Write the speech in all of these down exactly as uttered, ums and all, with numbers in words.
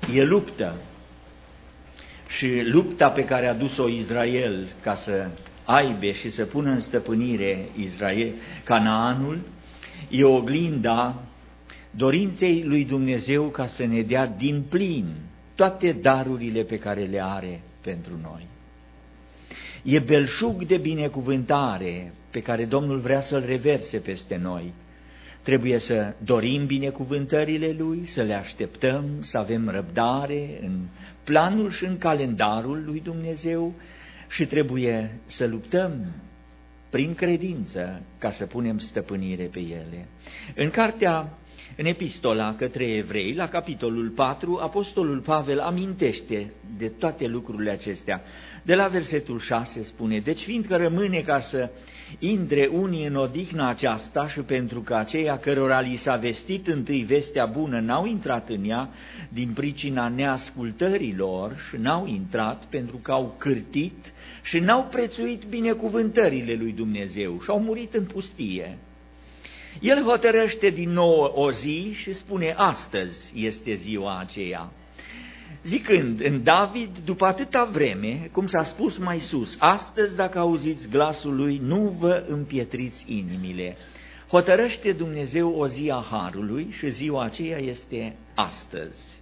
e luptă. Și lupta pe care a dus-o Israel ca să aibă și să pună în stăpânire Israel, Canaanul, e oglinda dorinței lui Dumnezeu ca să ne dea din plin toate darurile pe care le are pentru noi. E belșug de binecuvântare pe care Domnul vrea să-l reverse peste noi. Trebuie să dorim binecuvântările Lui, să le așteptăm, să avem răbdare în planul și în calendarul lui Dumnezeu și trebuie să luptăm prin credință ca să punem stăpânire pe ele. În cartea, în epistola către evrei, la capitolul patru, apostolul Pavel amintește de toate lucrurile acestea. De la versetul șase spune: deci fiindcă rămâne ca să intre unii în odihna aceasta și pentru că aceia cărora li s-a vestit întâi vestea bună n-au intrat în ea din pricina neascultărilor și n-au intrat pentru că au cârtit și n-au prețuit binecuvântările lui Dumnezeu și au murit în pustie. El hotărăște din nou o zi și spune: astăzi este ziua aceea. Zicând în David, după atâta vreme, cum s-a spus mai sus, astăzi dacă auziți glasul lui, nu vă împietriți inimile. Hotărăște Dumnezeu o zi a harului și ziua aceea este astăzi.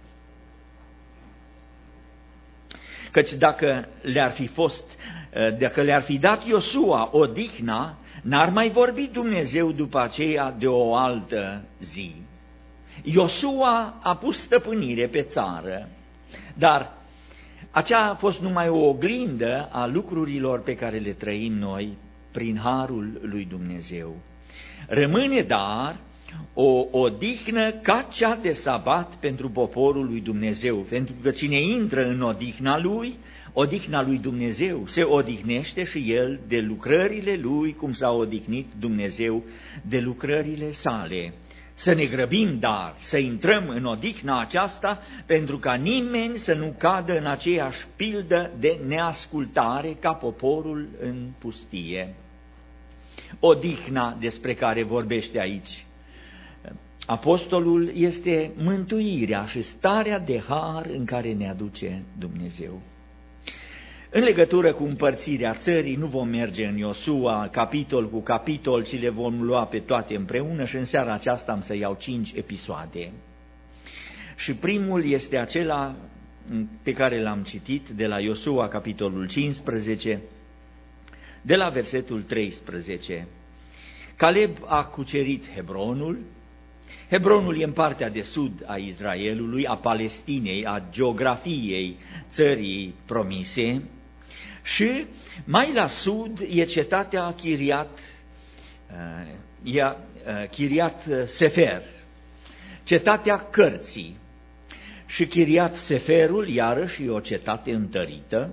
Căci dacă le-ar fi fost, dacă le-ar fi dat Iosua odihna, n-ar mai vorbi Dumnezeu după aceea de o altă zi. Iosua a pus stăpânire pe țară, dar aceea a fost numai o oglindă a lucrurilor pe care le trăim noi prin harul lui Dumnezeu. Rămâne dar o odihnă ca cea de sabat pentru poporul lui Dumnezeu, pentru că cine intră în odihna lui, odihna lui Dumnezeu, se odihnește și el de lucrările lui, cum s-a odihnit Dumnezeu de lucrările sale. Să ne grăbim, dar, să intrăm în odihna aceasta, pentru ca nimeni să nu cadă în aceeași pildă de neascultare ca poporul în pustie. Odihna despre care vorbește aici apostolul este mântuirea și starea de har în care ne aduce Dumnezeu. În legătură cu împărțirea țării, nu vom merge în Iosua capitol cu capitol, ci le vom lua pe toate împreună și în seara aceasta am să iau cinci episoade. Și primul este acela pe care l-am citit de la Iosua capitolul cincisprezece, de la versetul treisprezece. Caleb a cucerit Hebronul. Hebronul e în partea de sud a Israelului, a Palestinei, a geografiei țării promise, și mai la sud e cetatea Chiriat, e Chiriat Sefer, cetatea cărții, și Chiriat Seferul iarăși e o cetate întărită.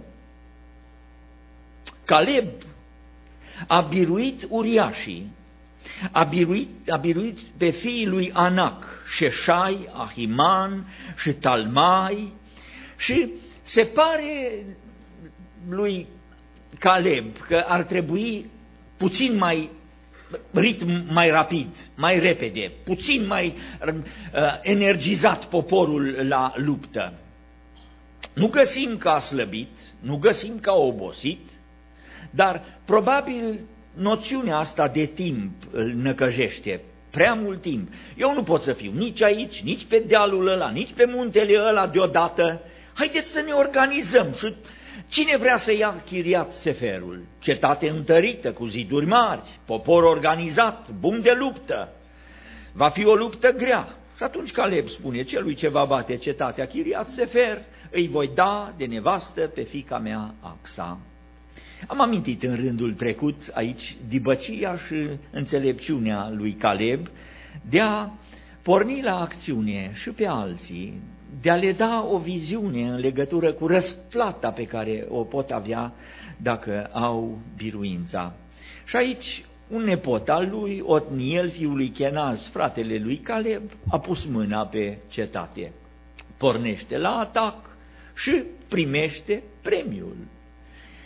Caleb a biruit uriașii, a biruit, a biruit pe fiii lui Anac, Șeșai, Ahiman și Talmai, și se pare lui Caleb că ar trebui puțin mai ritm mai rapid, mai repede, puțin mai uh, energizat poporul la luptă. Nu găsim că a slăbit, nu găsim că a obosit, dar probabil noțiunea asta de timp îl năcăjește. Prea mult timp. Eu nu pot să fiu nici aici, nici pe dealul ăla, nici pe muntele ăla deodată. Haideți să ne organizăm. Și cine vrea să ia Chiriat Seferul? Cetate întărită, cu ziduri mari, popor organizat, bun de luptă. Va fi o luptă grea. Și atunci Caleb spune: celui ce va bate cetatea Chiriat Sefer, îi voi da de nevastă pe fiica mea Axa. Am amintit în rândul trecut aici dibăcia și înțelepciunea lui Caleb de a porni la acțiune și pe alții, de a le da o viziune în legătură cu răsplata pe care o pot avea dacă au biruința. Și aici un nepot al lui, Otniel, fiul lui Kenaz, fratele lui Caleb, a pus mâna pe cetate. Pornește la atac și primește premiul.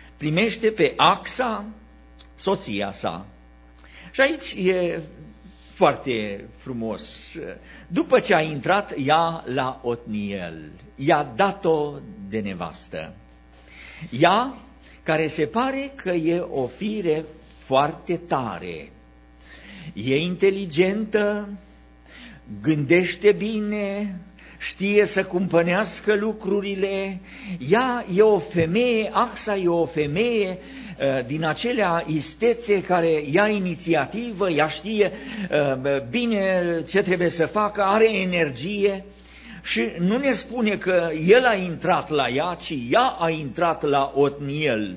Primește pe Axa, soția sa. Și aici e foarte frumos. După ce a intrat ea la Otniel, i-a dat-o de nevastă. Ea, care se pare că e o fire foarte tare, e inteligentă, gândește bine, știe să cumpănească lucrurile, ea e o femeie, Axa e o femeie uh, din acelea istețe care ia inițiativă, ea știe uh, bine ce trebuie să facă, are energie și nu ne spune că el a intrat la ea, ci ea a intrat la Otniel.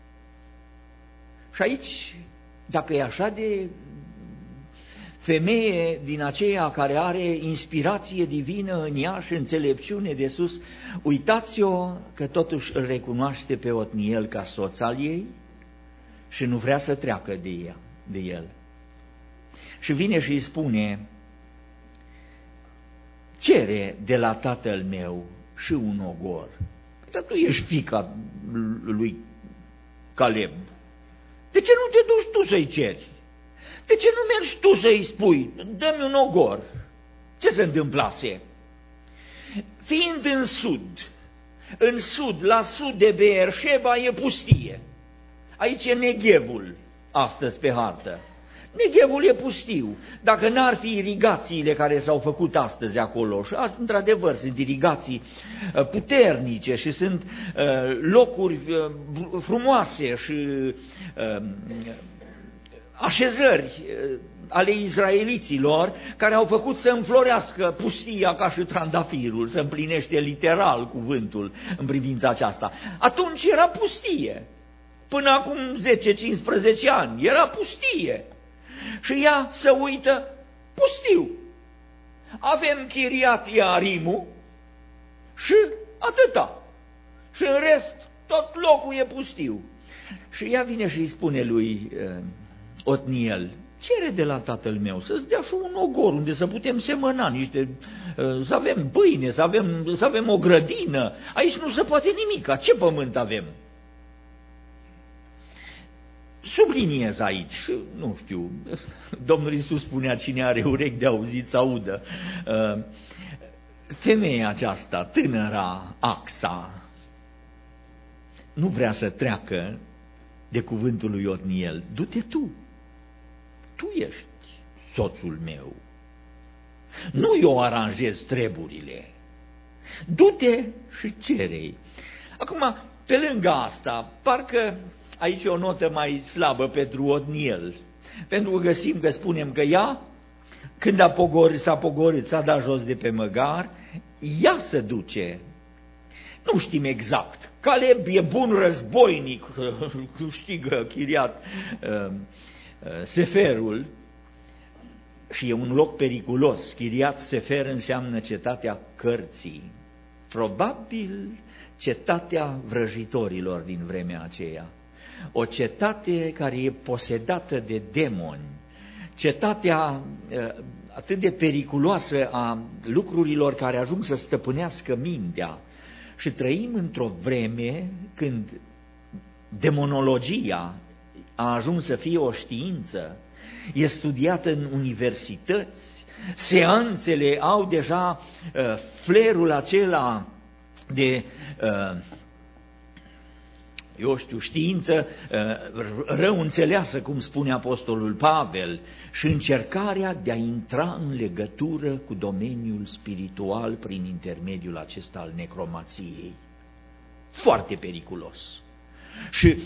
Și aici, dacă e așa de femeie din aceea care are inspirație divină în ea și înțelepciune de sus, uitați-o că totuși îl recunoaște pe Otniel ca soț al ei și nu vrea să treacă de, ea, de el. Și vine și îi spune: cere de la tatăl meu și un ogor. Dar tu ești fiica lui Caleb. De ce nu te duci tu să-i ceri? De ce nu mergi tu să-i spui, dă-mi un ogor? Ce se întâmplase? Fiind în sud, în sud, la sud de Beersheba e pustie. Aici e Neghevul, astăzi pe hartă. Neghevul e pustiu. Dacă n-ar fi irigațiile care s-au făcut astăzi acolo, și azi, într-adevăr, sunt irigații puternice și sunt locuri frumoase și așezări ale izraeliților care au făcut să înflorească pustia ca și trandafirul, să împlinește literal cuvântul în privința aceasta. Atunci era pustie. Până acum zece cincisprezece ani era pustie. Și ea se uită, pustiu. Avem Chiriat Iarimu și atâta. Și în rest tot locul e pustiu. Și ea vine și îi spune lui uh, Otniel: cere de la tatăl meu să-ți dea și un ogor unde să putem semăna niște, uh, să avem pâine, să avem, să avem o grădină. Aici nu se poate nimica. Ce pământ avem? Subliniez aici, nu știu, Domnul Iisus spunea: cine are urechi de auzit să audă. Femeia aceasta, tânăra Axa, nu vrea să treacă de cuvântul lui Otniel. Du-te tu, tu ești soțul meu, nu eu aranjez treburile, du-te și cere-i. Acum, pe lângă asta, parcă aici e o notă mai slabă pentru Otniel, pentru că găsim că spunem că ea, când a pogorât, s-a pogorât, s-a dat jos de pe măgar, ea se duce. Nu știm exact. Caleb e bun războinic, câștigă Chiriat uh, uh, Seferul și e un loc periculos. Chiriat Sefer înseamnă cetatea cărții. Probabil cetatea vrăjitorilor din vremea aceea. O cetate care e posedată de demoni, cetatea atât de periculoasă a lucrurilor care ajung să stăpânească mintea. Și trăim într-o vreme când demonologia a ajuns să fie o știință, e studiată în universități, seanțele au deja uh, flerul acela de uh, eu știu, știință rău înțeleasă, cum spune apostolul Pavel, și încercarea de a intra în legătură cu domeniul spiritual prin intermediul acesta al necromației. Foarte periculos. Și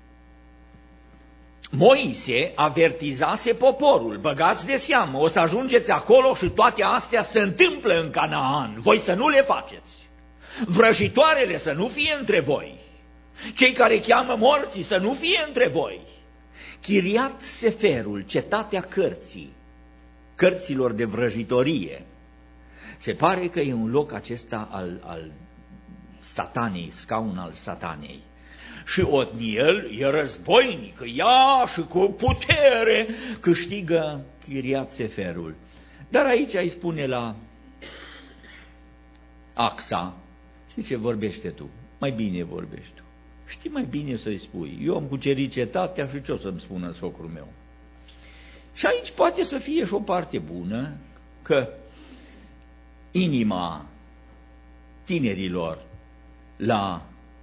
Moise avertizase poporul: băgați de seamă, o să ajungeți acolo și toate astea se întâmplă în Canaan, voi să nu le faceți. Vrăjitoarele să nu fie între voi. Cei care cheamă morții să nu fie între voi. Chiriat Seferul, cetatea cărții, cărților de vrăjitorie, se pare că e un loc acesta al, al satanei, scaun al satanei. Și Otniel e războinic, ia și cu putere câștigă Chiriat Seferul. Dar aici îi spune la Axa: știi ce, vorbește tu, mai bine vorbești tu. Știi mai bine să-i spui: eu am cucerit cetatea și ce o să-mi spună socrul meu? Și aici poate să fie și o parte bună, că inima tinerilor la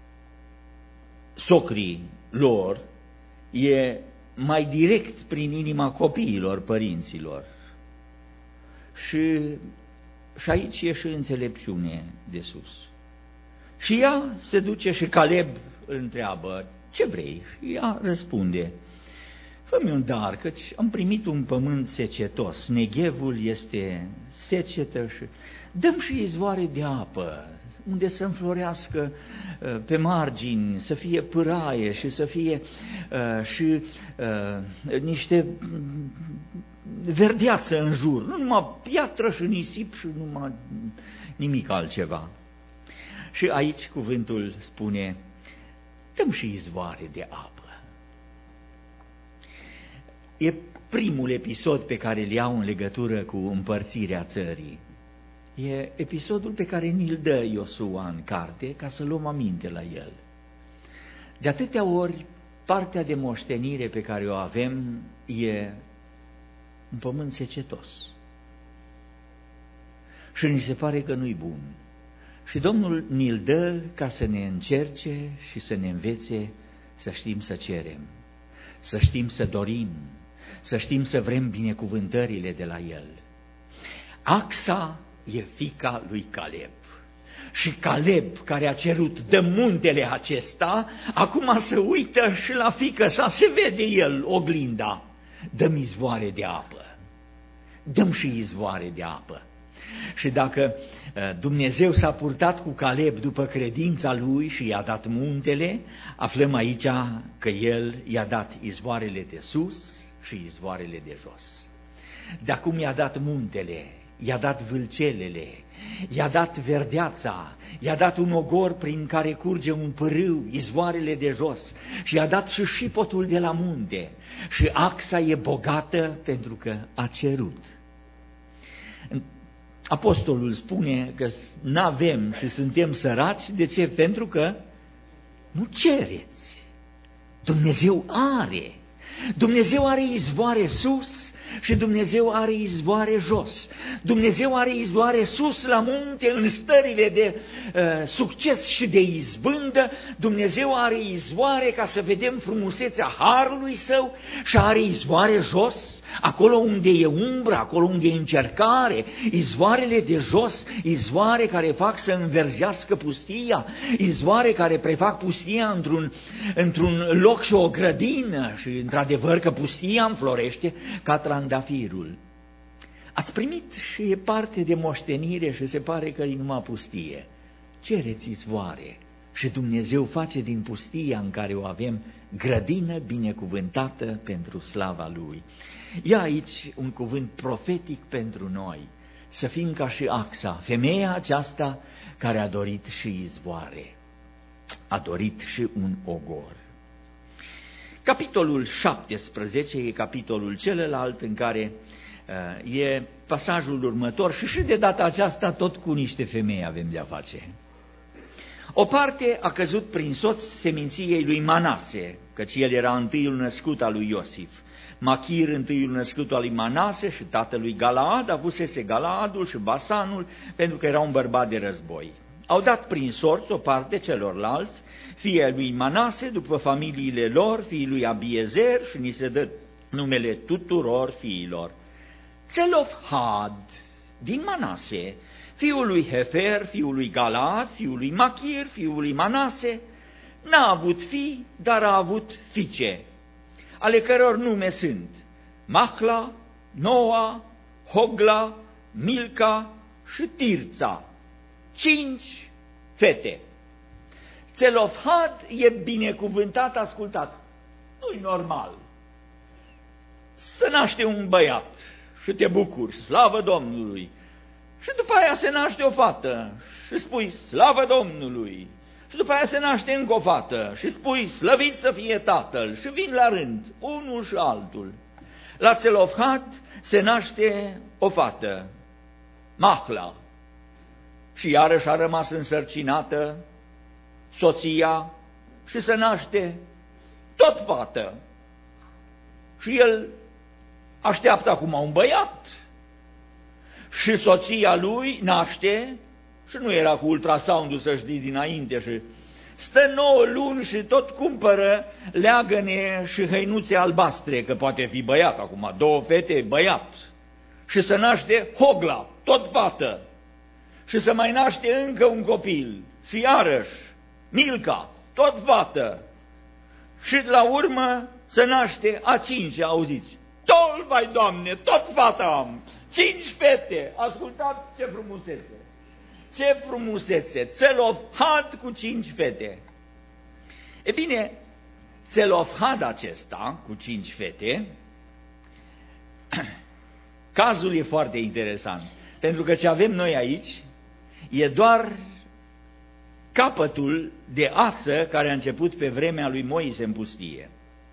socrii lor e mai direct prin inima copiilor, părinților. Și, și aici e și înțelepciune de sus. Și ea se duce și Caleb îl întreabă, ce vrei? Și ea răspunde, fă-mi un dar, căci am primit un pământ secetos, Neghevul este secetă și dăm și izvoare de apă, unde să înflorească uh, pe margini, să fie pâraie și să fie uh, și uh, niște verdeață în jur, nu numai piatră și nisip și numai nimic altceva. Și aici cuvântul spune, dăm și izvoare de apă. E primul episod pe care îl iau în legătură cu împărțirea țării. E episodul pe care ni-l dă Iosua în carte ca să luăm aminte la el. De atâtea ori, partea de moștenire pe care o avem e un pământ secetos. Și ni se pare că nu-i bun. Și Domnul ni-l dă ca să ne încerce și să ne învețe să știm să cerem, să știm să dorim, să știm să vrem binecuvântările de la El. Axa e fiica lui Caleb. Și Caleb, care a cerut de muntele acesta, acum se uită și la fiică sa, se vede el oglinda. Dă-mi izvoare de apă. Dăm și izvoare de apă. Și dacă Dumnezeu s-a purtat cu Caleb după credința lui și i-a dat muntele, aflăm aici că el i-a dat izvoarele de sus și izvoarele de jos. De acum i-a dat muntele, i-a dat vâlcelele, i-a dat verdeața, i-a dat un ogor prin care curge un pârâu, izvoarele de jos, și i-a dat și șipotul de la munte. Și axa e bogată pentru că a cerut. Apostolul spune că n-avem și suntem săraci, de ce? Pentru că nu cereți. Dumnezeu are. Dumnezeu are izvoare sus și Dumnezeu are izvoare jos. Dumnezeu are izvoare sus la munte, în stările de uh, succes și de izbândă. Dumnezeu are izvoare ca să vedem frumusețea harului Său și are izvoare jos, acolo unde e umbră, acolo unde e încercare, izvoarele de jos, izvoare care fac să înverzească pustia, izvoare care prefac pustia într-un, într-un loc și o grădină și într-adevăr că pustia înflorește ca trandafirul. Ați primit și e parte de moștenire și se pare că e numai pustie. Cereți izvoare și Dumnezeu face din pustia în care o avem grădină binecuvântată pentru slava Lui. Ia aici un cuvânt profetic pentru noi, să fim ca și Axa, femeia aceasta care a dorit și izvoare, a dorit și un ogor. Capitolul șaptesprezece e capitolul celălalt în care uh, e pasajul următor și și de data aceasta tot cu niște femei avem de-a face. O parte a căzut prin soț seminției lui Manase, căci el era întâiul născut al lui Iosif. Machir, întâiul născut al lui Manase și tatălui Galaad, avusese Galaadul și Basanul, pentru că era un bărbat de război. Au dat prin sorți o parte celorlalți, fii lui Manase, după familiile lor, fiii lui Abiezer, și ni se dă numele tuturor fiilor. Țelofhad, din Manase, fiul lui Hefer, fiul lui Galaad, fiul lui Machir, fiul lui Manase, n-a avut fii, dar a avut fiice, ale căror nume sunt Mahla, Noa, Hogla, Milca și Tirța, cinci fete. Țelofhad e binecuvântat, ascultat, nu-i normal să naște un băiat și te bucuri, slavă Domnului, și după aia se naște o fată și spui, slavă Domnului, și după aia se naște încă o fată și spui, slăvit să fie tatăl, și vin la rând, unul și altul. La Țelofhad se naște o fată, Mahla, și iarăși a rămas însărcinată soția și se naște tot fată. Și el așteaptă acum un băiat. Și soția lui naște, și nu era cu ultrasoundul, să știi, dinainte, și stă nouă luni și tot cumpără leagăne și hăinuțe albastre, că poate fi băiat acum, două fete, băiat. Și să naște Hogla, tot fată. Și să mai naște încă un copil. Și iarăși, Milca, tot fată. Și la urmă să naște a cincea, auziți. Tol, vai Doamne, tot fata am. Cinci fete. Ascultați ce frumusețe. Ce frumusețe. Țelofhad cu cinci fete. E bine, Țelofhad acesta cu cinci fete, cazul e foarte interesant. Pentru că ce avem noi aici e doar capătul de ață care a început pe vremea lui Moise în pustie.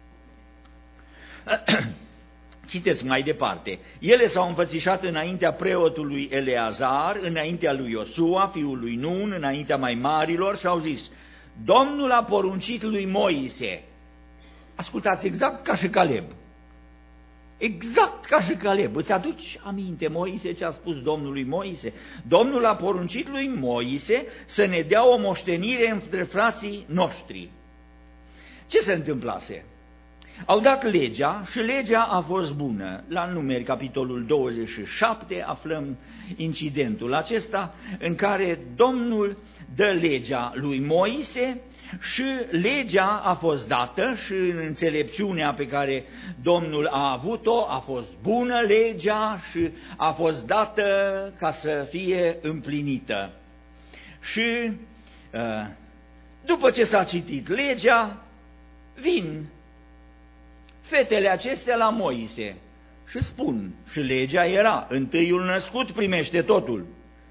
Citeți mai departe. Ele s-au înfățișat înaintea preotului Eleazar, înaintea lui Iosua, fiul lui Nun, înaintea mai marilor și au zis: Domnul a poruncit lui Moise. Ascultați, exact ca și Caleb. Exact ca și Caleb. Îți aduci aminte, Moise, ce a spus Domnului Moise? Domnul a poruncit lui Moise să ne dea o moștenire între frații noștri. Ce se întâmplase? Au dat legea și legea a fost bună. La Numeri, capitolul douăzeci și șapte, aflăm incidentul acesta în care Domnul dă legea lui Moise și legea a fost dată și în înțelepciunea pe care Domnul a avut-o a fost bună legea și a fost dată ca să fie împlinită. Și după ce s-a citit legea, vin fetele acestea la Moise și spun, și legea era, întâiul născut primește totul,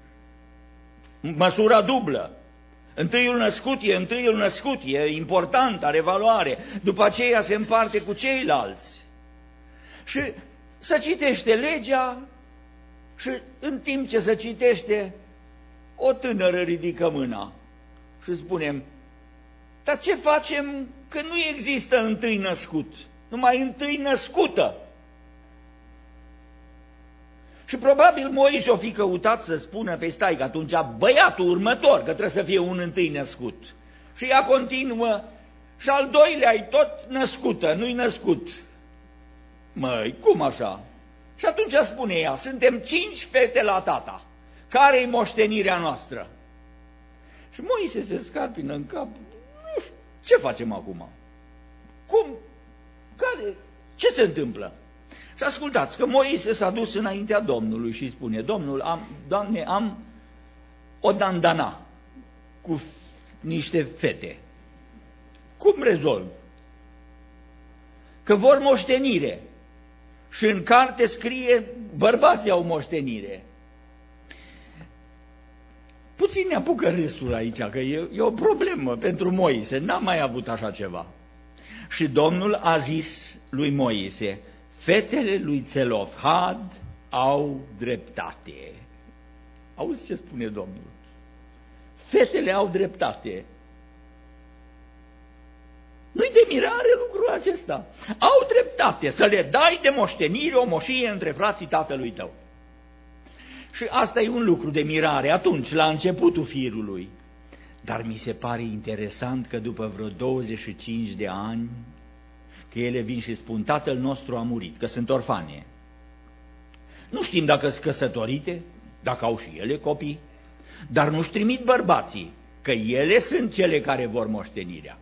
măsura dublă. Întâiul născut e întâiul născut, e important, are valoare, după aceea se împarte cu ceilalți. Și se citește legea și în timp ce se citește, o tânără ridică mâna și spunem: dar ce facem că nu există întâi născut, numai întâi născută? Și probabil Moise o fi căutat să spună: pe stai, că atunci băiatul următor, că trebuie să fie un întâi născut. Și ea continuă: și al doilea e tot născută, nu-i născut. Măi, cum așa? Și atunci spune ea: suntem cinci fete la tata, care-i moștenirea noastră? Și Moise se scarpină în cap: nu știu, ce facem acum? Cum? Care? Ce se întâmplă? Și ascultați că Moise s-a dus înaintea Domnului și spune: Domnul, am, Doamne, am o dandana cu niște fete. Cum rezolv? Că vor moștenire. Și în carte scrie: bărbații au moștenire. Puțin ne apucă râsul aici, că e, e o problemă pentru Moise, n-a mai avut așa ceva. Și Domnul a zis lui Moise: fetele lui Țelofhad au dreptate. Auzi ce spune Domnul? Fetele au dreptate. Nu-i de mirare lucrul acesta. Au dreptate să le dai de moștenire o moșie între frații tatălui tău. Și asta e un lucru de mirare atunci, la începutul firului. Dar mi se pare interesant că după vreo douăzeci și cinci de ani, că ele vin și spun: tatăl nostru a murit, că sunt orfane. Nu știm dacă sunt căsătorite, dacă au și ele copii, dar nu-și trimit bărbații, că ele sunt cele care vor moștenirea.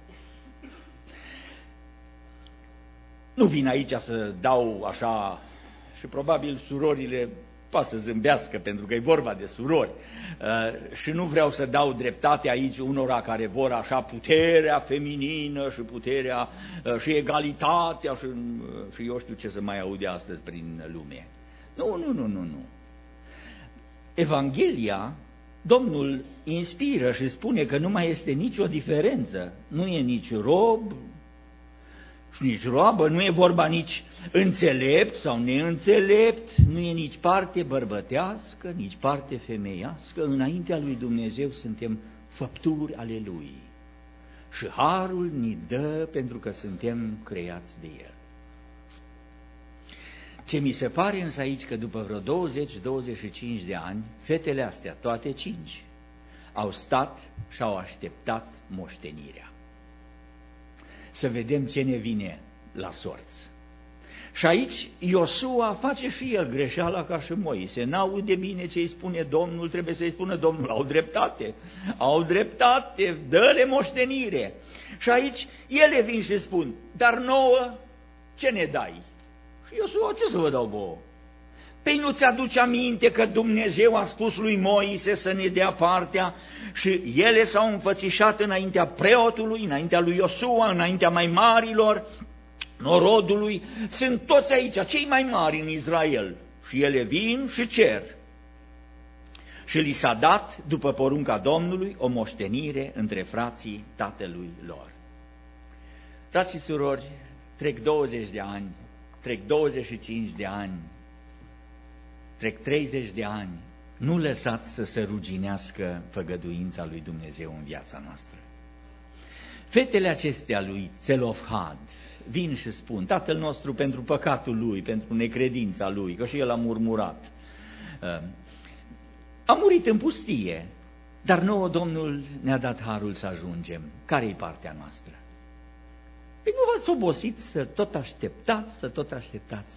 Nu vin aici să dau așa, și probabil surorile poate să zâmbească, pentru că e vorba de surori. Uh, și nu vreau să dau dreptate aici unora care vor așa puterea feminină și puterea uh, și egalitatea și, uh, și eu știu ce să mai aude astăzi prin lume. Nu, nu, nu, nu, nu. Evanghelia, Domnul inspiră și spune că nu mai este nicio diferență. Nu e nici rob și nici roabă, nu e vorba nici înțelept sau neînțelept, nu e nici parte bărbătească, nici parte femeiască. Înaintea lui Dumnezeu suntem făpturi ale Lui și harul ni dă pentru că suntem creați de El. Ce mi se pare însă aici că după vreo douăzeci douăzeci și cinci de ani, fetele astea, toate cinci, au stat și au așteptat moștenirea. Să vedem ce ne vine la sorți. Și aici Iosua face și el greșeala ca și Moise. N-aude bine ce îi spune Domnul, trebuie să-i spună Domnul, au dreptate, au dreptate, dă-le moștenire. Și aici ele vin și spun, dar nouă ce ne dai? Și Iosua, ce să vă dau vouă? Păi nu ți-aduce aminte că Dumnezeu a spus lui Moise să ne dea partea și ele s-au înfățișat înaintea preotului, înaintea lui Iosua, înaintea mai marilor norodului, sunt toți aici, cei mai mari în Israel, și ele vin și cer. Și li s-a dat, după porunca Domnului, o moștenire între frații tatălui lor. Frați și surori, trec douăzeci de ani, trec douăzeci și cinci de ani, trec treizeci de ani, nu lăsați să se ruginească făgăduința lui Dumnezeu în viața noastră. Fetele acestea lui Țelofhad vin și spun, tatăl nostru pentru păcatul lui, pentru necredința lui, că și el a murmurat, a murit în pustie, dar nouă Domnul ne-a dat harul să ajungem. Care-i partea noastră? Păi nu v-ați obosit să tot așteptați, să tot așteptați?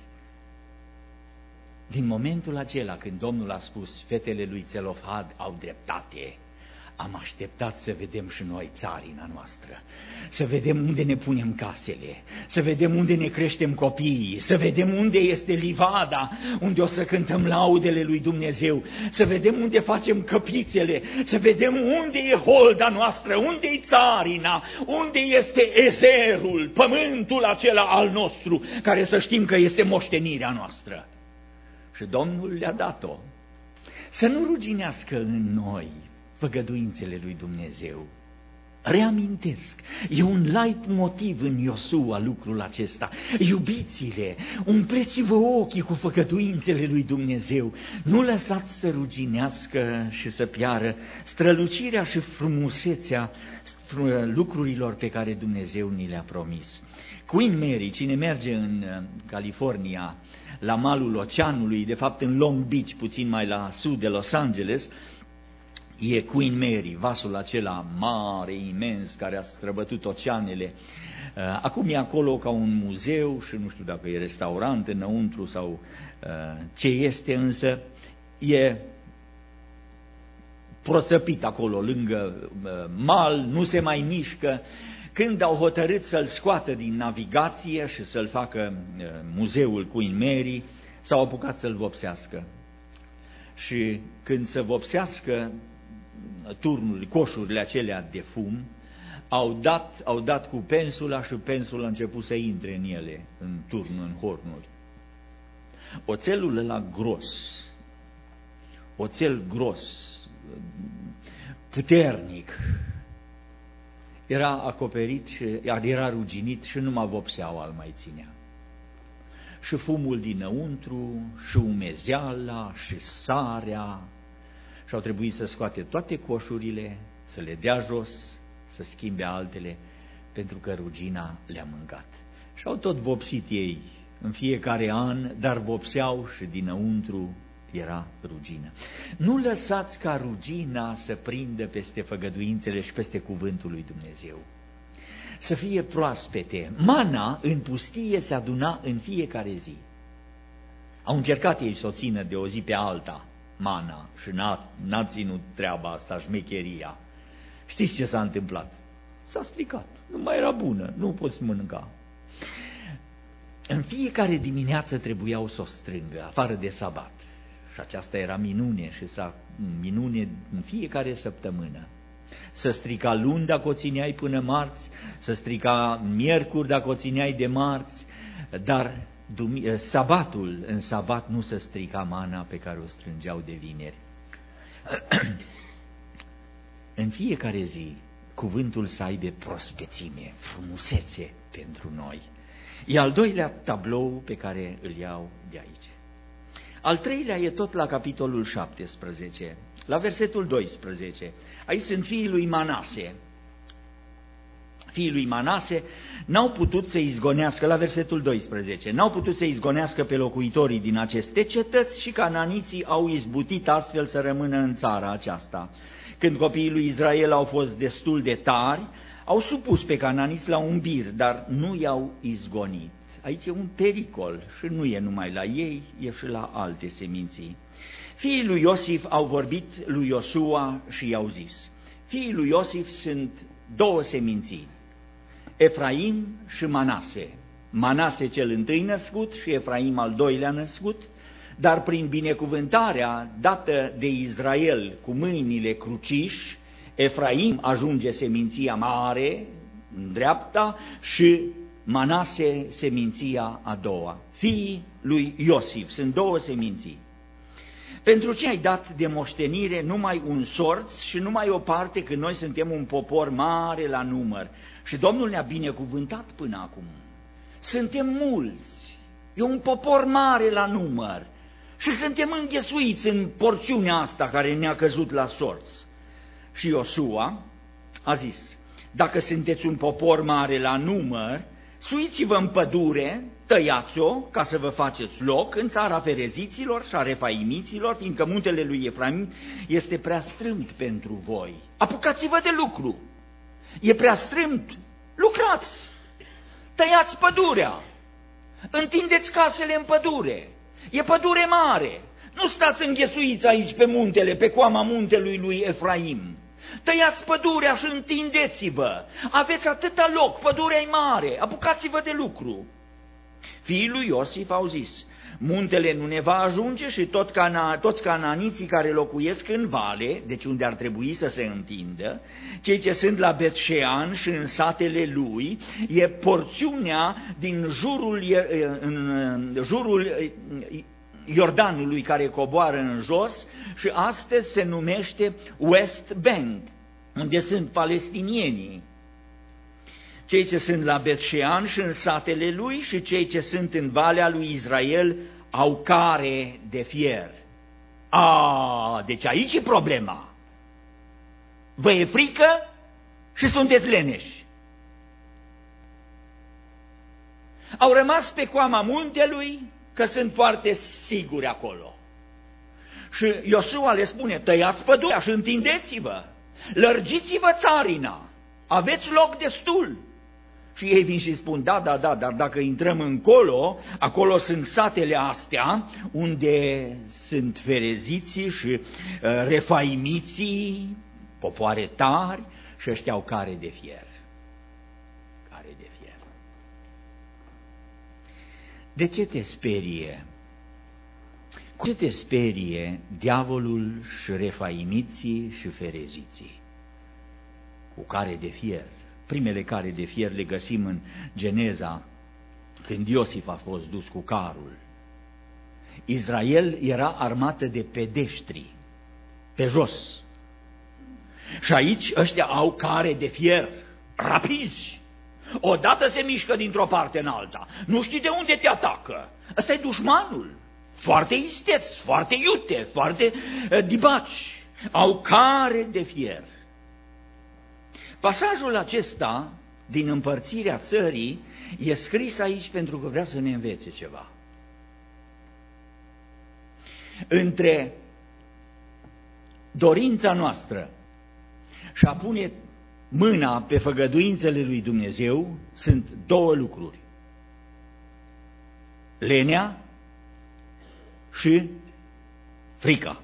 Din momentul acela când Domnul a spus, fetele lui Țelofhad au dreptate, am așteptat să vedem și noi țarina noastră, să vedem unde ne punem casele, să vedem unde ne creștem copiii, să vedem unde este livada, unde o să cântăm laudele lui Dumnezeu, să vedem unde facem căpițele, să vedem unde e holda noastră, unde e țarina, unde este ezerul, pământul acela al nostru, care să știm că este moștenirea noastră. Și Domnul le-a dat-o. Să nu ruginească în noi făgăduințele lui Dumnezeu. Reamintesc, e un light motiv în Iosua lucrul acesta. Iubiți-le, umpleți-vă ochii cu făgăduințele lui Dumnezeu. Nu lăsați să ruginească și să piară strălucirea și frumusețea lucrurilor pe care Dumnezeu ni le-a promis. Queen Mary, cine merge în California, la malul oceanului, de fapt în Long Beach, puțin mai la sud de Los Angeles, e Queen Mary, vasul acela mare, imens, care a străbătut oceanele. Acum e acolo ca un muzeu și nu știu dacă e restaurant înăuntru sau ce este, însă e proțăpit acolo lângă mal, nu se mai mișcă. Când au hotărât să-l scoată din navigație și să-l facă muzeul Queen Mary, s-au apucat să-l vopsească. Și când se vopsească turnul, coșurile acelea de fum, au dat, au dat cu pensula și pensul a început să intre în ele, în turnul, în hornuri. Oțelul ăla gros, oțel gros, puternic, era acoperit, și era ruginit și numai vopseaua îl mai ținea. Și fumul dinăuntru, și umezeala, și sarea, și au trebuit să scoate toate coșurile, să le dea jos, să schimbe altele, pentru că rugina le-a mâncat. Și au tot vopsit ei în fiecare an, dar vopseau și dinăuntru era rugină. Nu lăsați ca rugina să prindă peste făgăduințele și peste cuvântul lui Dumnezeu. Să fie proaspete. Mana în pustie se aduna în fiecare zi. Au încercat ei să o țină de o zi pe alta, mana, și n-a, n-a ținut treaba asta, șmecheria. Știți ce s-a întâmplat? S-a stricat, nu mai era bună, nu poți mânca. În fiecare dimineață trebuiau să o strângă, afară de sabat. Și aceasta era minune și s-a minune în fiecare săptămână. Să strica luni dacă o țineai până marți, să strica miercuri dacă o țineai de marți, dar sabatul, în sabat nu se strica mana pe care o strângeau de vineri. În fiecare zi, cuvântul să aibă prospețime, frumusețe pentru noi. E al doilea tablou pe care îl iau de aici. Al treilea e tot la capitolul șaptesprezece, la versetul doisprezece. Aici sunt fiii lui Manase. fiii lui Manase, n-au putut să izgonească, la versetul doisprezece, n-au putut să izgonească pe locuitorii din aceste cetăți și cananiții au izbutit astfel să rămână în țara aceasta. Când copiii lui Israel au fost destul de tari, au supus pe cananiți la un bir, dar nu i-au izgonit. Aici e un pericol și nu e numai la ei, e și la alte seminții. Fiii lui Iosif au vorbit lui Iosua și i-au zis: fiii lui Iosif sunt două seminții, Efraim și Manase. Manase cel întâi născut și Efraim al doilea născut, dar prin binecuvântarea dată de Israel cu mâinile cruciși, Efraim ajunge seminția mare, în dreapta, și Manase seminția a doua. Fiii lui Iosif sunt două seminții. Pentru ce ai dat de moștenire numai un sorț și numai o parte, când noi suntem un popor mare la număr? Și Domnul ne-a binecuvântat până acum. Suntem mulți, e un popor mare la număr și suntem înghesuiți în porțiunea asta care ne-a căzut la sorț. Și Iosua a zis: dacă sunteți un popor mare la număr, suiți-vă în pădure, tăiați-o ca să vă faceți loc în țara fereziților și a refaimiților, fiindcă muntele lui Efraim este prea strâmt pentru voi. Apucați-vă de lucru, e prea strâmt, lucrați, tăiați pădurea, întindeți casele în pădure, e pădure mare, nu stați înghesuiți aici pe muntele, pe coama muntelui lui Efraim. Tăiați pădurea și întindeți-vă, aveți atâta loc, pădurea e mare, apucați-vă de lucru. Fiii lui Iosif au zis: muntele nu ne va ajunge și tot cana, toți cananiții care locuiesc în vale, deci unde ar trebui să se întindă, cei ce sunt la Bet-Shean și în satele lui, e porțiunea din jurul, în jurul Iordanului care coboară în jos și astăzi se numește West Bank, unde sunt palestinienii. Cei ce sunt la Bet-Shean și în satele lui și cei ce sunt în valea lui Israel au care de fier. A, deci aici e problema. Vă e frică și sunteți leneși. Au rămas pe coama muntelui că sunt foarte siguri acolo. Și Iosua le spune: tăiați pădurea și întindeți-vă, lărgiți-vă țarina, aveți loc destul. Și ei vin și spun: da, da, da, dar dacă intrăm încolo, acolo sunt satele astea unde sunt fereziții și uh, refaimiții, popoare tari, și ăștia au care de fier. Care de fier. De ce te sperie? Cu ce te sperie diavolul și refaimiții și fereziții? Cu care de fier. Primele care de fier le găsim în Geneza, când Iosif a fost dus cu carul. Israel era armată de pedeștri, pe jos. Și aici ăștia au care de fier, rapizi. Odată se mișcă dintr-o parte în alta. Nu știi de unde te atacă. Ăsta e dușmanul. Foarte isteț, foarte iute, foarte uh, dibaci. Au care de fier. Pasajul acesta din împărțirea țării e scris aici pentru că vrea să ne învețe ceva. Între dorința noastră și a pune mâna pe făgăduințele lui Dumnezeu sunt două lucruri: lenea și frica.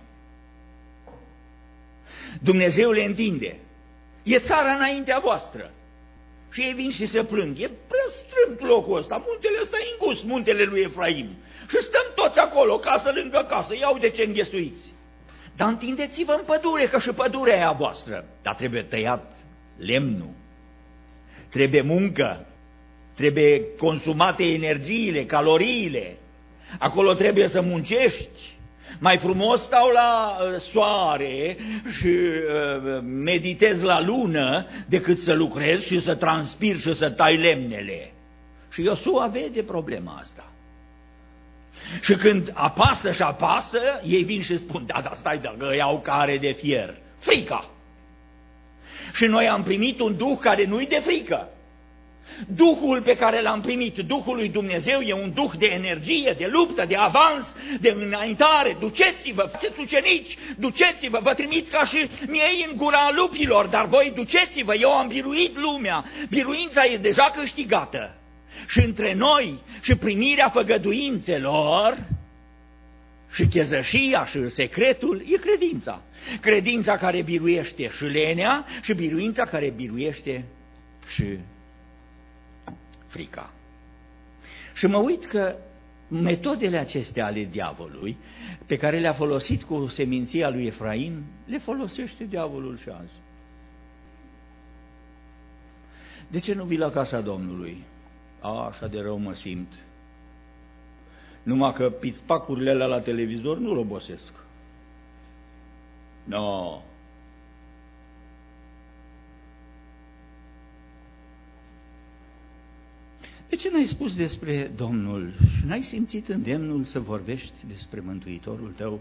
Dumnezeu le întinde. E țara înaintea voastră. Și ei vin și se plâng. E prea strâmt locul ăsta, muntele ăsta e îngust, muntele lui Efraim. Și stăm toți acolo, casă lângă casă, iau de ce înghesuiți. Dar întindeți-vă în pădure, că și pădurea e a voastră. Dar trebuie tăiat lemnul, trebuie muncă, trebuie consumate energiile, caloriile. Acolo trebuie să muncești. Mai frumos stau la soare și uh, meditez la lună decât să lucrez și să transpir și să tai lemnele. Și Iosua vede problema asta. Și când apasă și apasă, ei vin și spun: da, da, stai, dacă iau care de fier. Frica. Și noi am primit un duh care nu-i de frică. Duhul pe care l-am primit, Duhul lui Dumnezeu, e un duh de energie, de luptă, de avans, de înaintare. Duceți-vă, faceți ucenici, duceți-vă, vă trimit ca și miei în gura lupilor, dar voi duceți-vă, eu am biruit lumea, biruința e deja câștigată. Și între noi și primirea făgăduințelor și chezășia și secretul e credința. Credința care biruiește și lenea și biruința care biruiește și frica. Și mă uit că metodele acestea ale diavolului, pe care le-a folosit cu seminția lui Efraim, le folosește diavolul și azi. De ce nu vii la casa Domnului? A, așa de rău mă simt. Numai că pițpacurile alea la televizor nu-l obosesc. No. De ce n-ai spus despre Domnul și n-ai simțit îndemnul să vorbești despre Mântuitorul tău?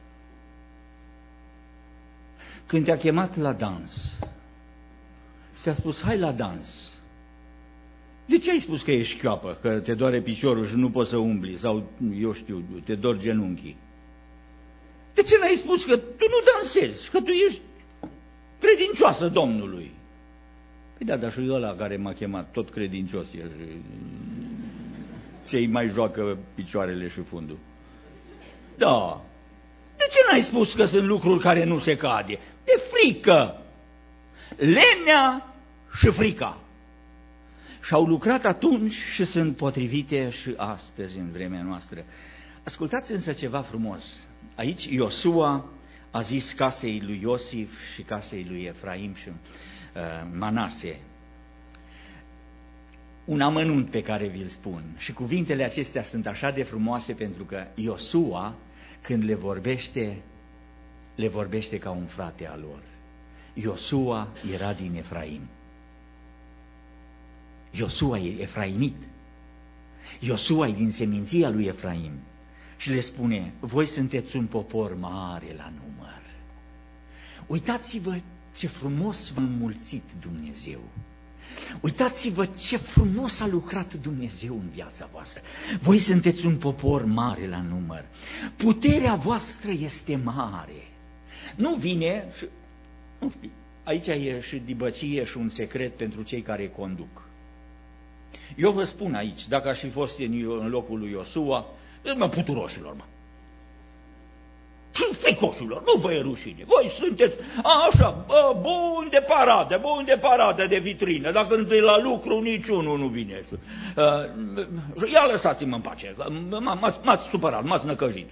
Când te-a chemat la dans, ți-a spus, hai la dans. De ce ai spus că ești șchioapă, că te doare piciorul și nu poți să umbli, sau, eu știu, te dor genunchii? De ce n-ai spus că tu nu dansezi, că tu ești credincioasă Domnului? Păi da, dar și ăla care m-a chemat, tot credincios e, ce-i mai joacă picioarele și fundul. Da. De ce n-ai spus că sunt lucruri care nu se cade? De frică. Lenea și frica. Și-au lucrat atunci și sunt potrivite și astăzi în vremea noastră. Ascultați însă ceva frumos. Aici Iosua a zis casei lui Iosif și casei lui Efraim și uh, Manase un amănunt pe care vi-l spun. Și cuvintele acestea sunt așa de frumoase pentru că Iosua, când le vorbește, le vorbește ca un frate al lor. Iosua era din Efraim. Iosua e efraimit. Iosua e din seminția lui Efraim. Și le spune, voi sunteți un popor mare la număr. Uitați-vă ce frumos v-a înmulțit Dumnezeu. Uitați-vă ce frumos a lucrat Dumnezeu în viața voastră. Voi sunteți un popor mare la număr. Puterea voastră este mare. Nu vine, și, nu știu, aici e și dibăție și un secret pentru cei care conduc. Eu vă spun aici, dacă aș fi fost în locul lui Iosua, mă, puturoșilor, mă. Și fricoșilor, nu vă e rușine. Voi sunteți așa, bă, bun de paradă, bun de paradă de vitrină. Dacă nu la lucru, niciunul nu vine. Uh, ia lăsați-mă în pace, m-ați supărat, m-ați năcăjit.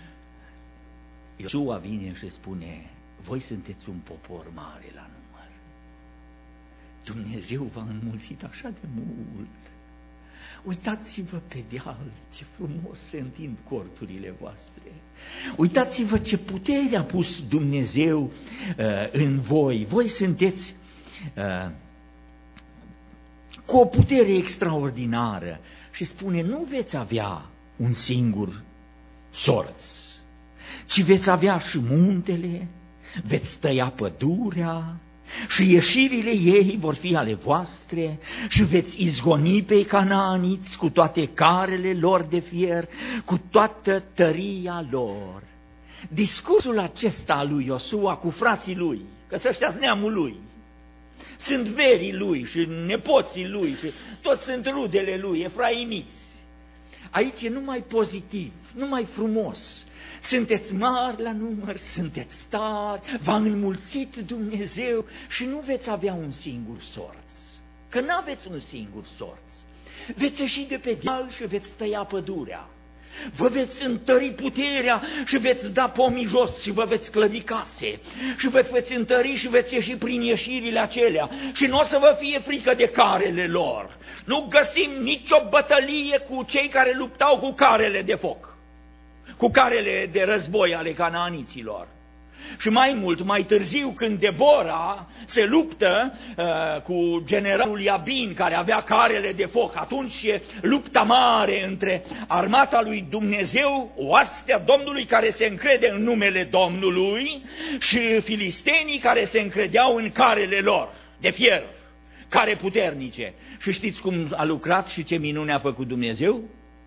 Iosua vine și spune, voi sunteți un popor mare la număr. Dumnezeu v-a înmulțit așa de mult. Uitați-vă pe deal, ce frumos se întind corturile voastre. Uitați-vă ce putere a pus Dumnezeu uh, în voi. Voi sunteți uh, cu o putere extraordinară. Și spune, nu veți avea un singur sorț, ci veți avea și muntele, veți tăia pădurea, și ieșirile ei vor fi ale voastre și veți izgoni pe canaaniți cu toate carele lor de fier, cu toată tăria lor. Discursul acesta al lui Iosua cu frații lui, că ăștia-s neamul lui, sunt verii lui și nepoții lui și toți sunt rudele lui, efraimiți. Aici e numai pozitiv, numai frumos. Sunteți mari la număr, sunteți tari, v-a înmulțit Dumnezeu și nu veți avea un singur sorț, că n-aveți un singur sorț. Veți ieși de pe deal și veți tăia pădurea, vă veți întări puterea și veți da pomii jos și vă veți clădi case și vă veți întări și veți ieși prin ieșirile acelea și nu o să vă fie frică de carele lor. Nu găsim nicio bătălie cu cei care luptau cu carele de foc, cu carele de război ale canaaniților. Și mai mult, mai târziu, când Debora se luptă uh, cu generalul Iabin, care avea carele de foc, atunci e lupta mare între armata lui Dumnezeu, oastea Domnului care se încrede în numele Domnului, și filistenii care se încredeau în carele lor de fier. care puternice. Și știți cum a lucrat și ce minune a făcut Dumnezeu?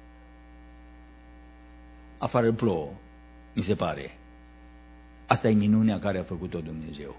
Afară plouă, mi se pare. Asta e minunea care a făcut-o Dumnezeu.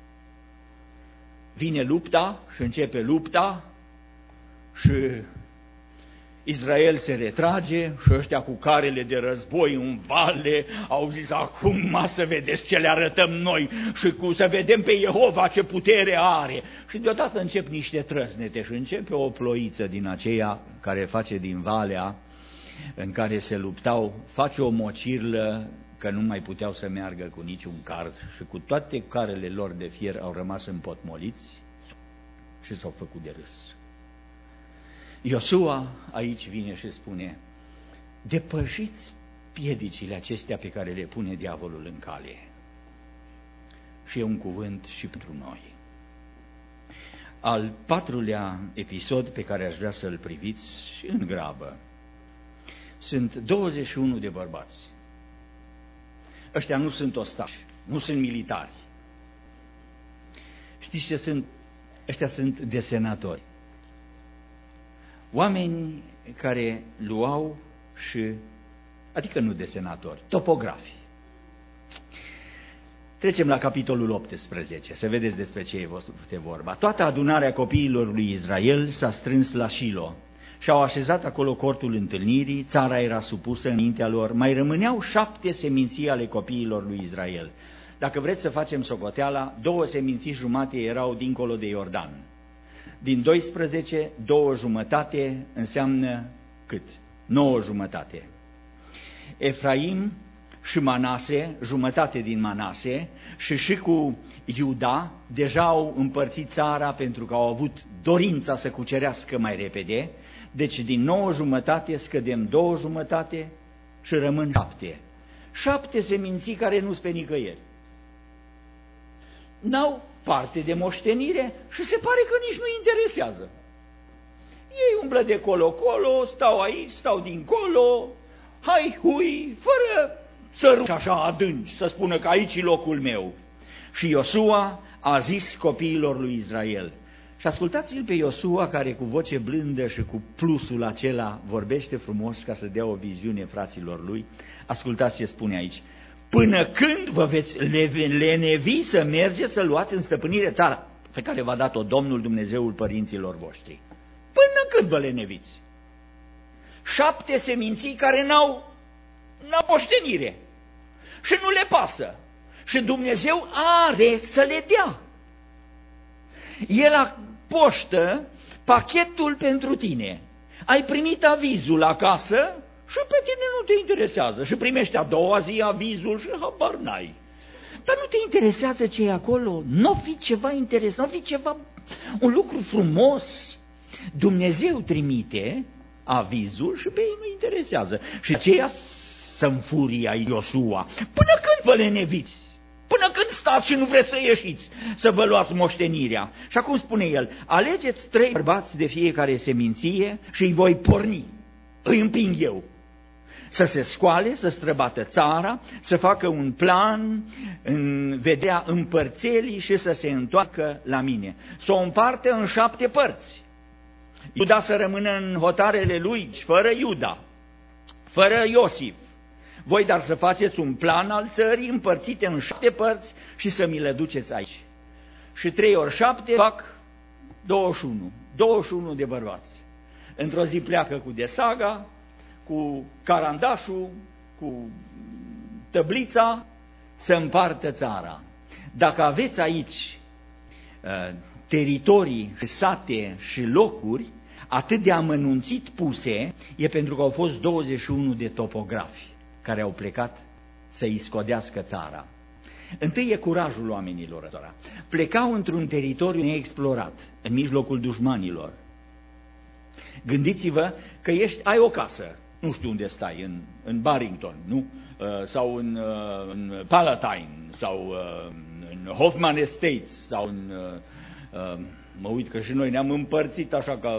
Vine lupta și începe lupta și Israel se retrage și ăștia cu carele de război în vale au zis: acum să vedeți ce le arătăm noi și cu, să vedem pe Jehova ce putere are. Și deodată încep niște trăsnete și începe o ploiță din aceea care face din valea în care se luptau, face o mocirlă că nu mai puteau să meargă cu niciun car și cu toate carele lor de fier au rămas împotmoliți și s-au făcut de râs. Iosua aici vine și spune: depășiți piedicile acestea pe care le pune diavolul în cale. Și e un cuvânt și pentru noi. Al patrulea episod pe care aș vrea să-l priviți în grabă. Sunt douăzeci și unu de bărbați. Ăștia nu sunt ostași, nu sunt militari. Știți ce sunt? Ăștia sunt desenatori. Oameni care luau și, adică nu desenatori, topografi. Trecem la capitolul optsprezece, să vedeți despre ce e vorba. Toată adunarea copiilor lui Israel s-a strâns la Shilo și au așezat acolo cortul întâlnirii, țara era supusă înaintea lor, mai rămâneau șapte seminții ale copiilor lui Israel. Dacă vreți să facem socoteala, două seminții jumate erau dincolo de Iordan. Din doisprezece, două jumătate înseamnă cât? Nouă jumătate. Efraim și Manase, jumătate din Manase, și și cu Iuda, deja au împărțit țara pentru că au avut dorința să cucerească mai repede, deci din nouă jumătate scădem două jumătate și rămân șapte. Șapte seminții care nu-s pe nicăieri. N-au parte de moștenire și se pare că nici nu interesează. Ei umblă de colo-colo, stau aici, stau dincolo, hai, hui, fără să râși așa adânci, să spună că aici e locul meu. Și Iosua a zis copiilor lui Israel. Și ascultați-l pe Iosua, care cu voce blândă și cu plusul acela vorbește frumos ca să dea o viziune fraților lui. Ascultați ce spune aici. Până când vă veți lenevi să mergeți să luați în stăpânire țara pe care v-a dat-o Domnul Dumnezeul părinților voștri? Până când vă leneviți? Șapte seminții care n-au, n-au moștenire și nu le pasă. Și Dumnezeu are să le dea. E la poștă pachetul pentru tine. Ai primit avizul acasă și pe tine nu te interesează. Și primești a doua zi avizul și habar n-ai. Dar nu te interesează ce e acolo? Nu fi ceva interesant, nu fi ceva, un lucru frumos. Dumnezeu trimite avizul și pe ei nu interesează. Și aceea să înfuria Iosua. Până când vă leneviți? Până când stați și nu vreți să ieșiți, să vă luați moștenirea? Și acum spune el, alegeți trei bărbați de fiecare seminție și îi voi porni, îi împing eu. Să se scoale, să străbată țara, să facă un plan în vedea împărțelii și să se întoarcă la mine. Să o împartă în șapte părți. Iuda să rămână în hotarele lui, fără Iuda, fără Iosif. Voi dar să faceți un plan al țării împărțite în șapte părți și să mi le duceți aici. Și trei ori șapte fac douăzeci și unu. douăzeci și unu de bărbați. Într-o zi pleacă cu desaga, cu carandașul, cu tăblița, să împartă țara. Dacă aveți aici uh, teritorii, sate și locuri atât de amănunțit puse, e pentru că au fost douăzeci și unu de topografi care au plecat să-i scodească țara. Întâi e curajul oamenilor ăstora. Plecau într-un teritoriu neexplorat, în mijlocul dușmanilor. Gândiți-vă că ești, ai o casă, nu știu unde stai, în, în Barrington, nu? Uh, sau în, uh, în Palatine, sau uh, în Hoffman Estates, sau în... Uh, uh, mă uit că și noi ne-am împărțit așa ca...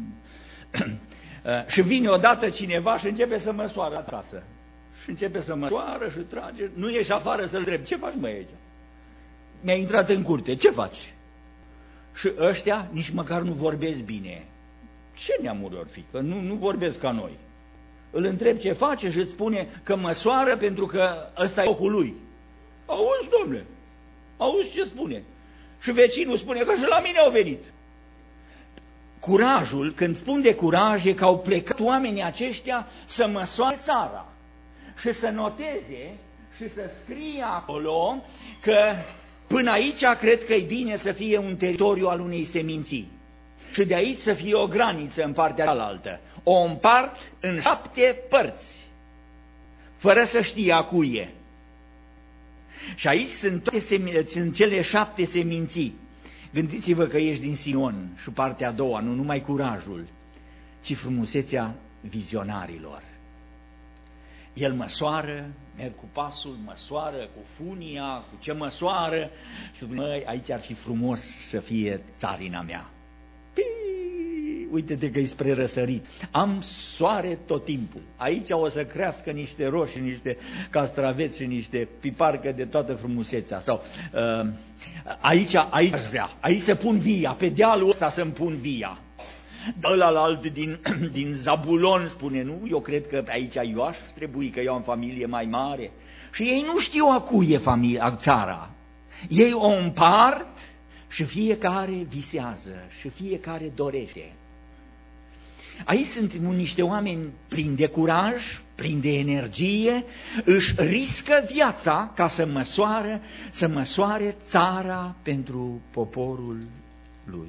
uh, și vine odată cineva și începe să măsoară acasă. Și începe să măsoară și trage, nu ieși afară să-l întreb, ce faci mă aici? Mi-a intrat în curte, ce faci? Și ăștia nici măcar nu vorbesc bine. Ce neamuri or fi? Că nu, nu vorbesc ca noi. Îl întreb ce face și îți spune că măsoară pentru că ăsta e locul lui. Auzi, domnule, auzi ce spune. Și vecinul spune că și la mine au venit. Curajul, când spun de curaj, e că au plecat oamenii aceștia să măsoare țara și să noteze și să scrie acolo că până aici cred că e bine să fie un teritoriu al unei seminții și de aici să fie o graniță în partea cealaltă. O împart în șapte părți, fără să știe a cui e. Și aici sunt, toate semin, sunt cele șapte seminții. Gândiți-vă că ești din Sion și partea a doua, nu numai curajul, ci frumusețea vizionarilor. El măsoară, merg cu pasul, măsoară cu funia, cu ce măsoară și spune, măi, aici ar fi frumos să fie țarina mea. Pii, uite-te că-i spre răsărit. Am soare tot timpul. Aici o să crească niște roșii, niște castraveți și niște piparcă de toată frumusețea. Sau uh, aici, aici aș vrea, aici să pun via, pe dealul ăsta să-mi pun via. Ălalt din, din Zabulon spune, nu, eu cred că aici eu aș trebui, că eu am familie mai mare. Și ei nu știu a cui e familia, țara. Ei o împart și fiecare visează și fiecare dorește. Aici sunt niște oameni plini de curaj, plini de energie, își riscă viața ca să măsoare, să măsoare țara pentru poporul lui.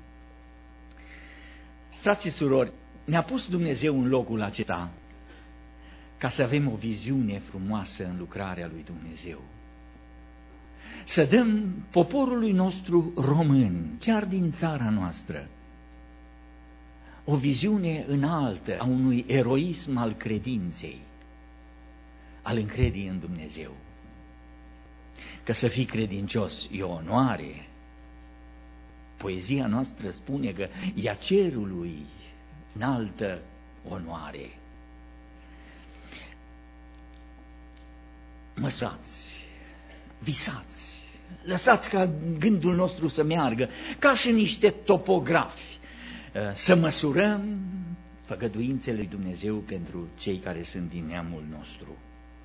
Frați și surori, ne-a pus Dumnezeu în locul acesta ca să avem o viziune frumoasă în lucrarea lui Dumnezeu. Să dăm poporului nostru român, chiar din țara noastră, o viziune înaltă a unui eroism al credinței, al încrederii în Dumnezeu. Că să fii credincios e o onoare. Poezia noastră spune că ea cerului înaltă onoare. Măsați, visați, lăsați ca gândul nostru să meargă, ca și niște topografi, să măsurăm făgăduințele lui Dumnezeu pentru cei care sunt din neamul nostru.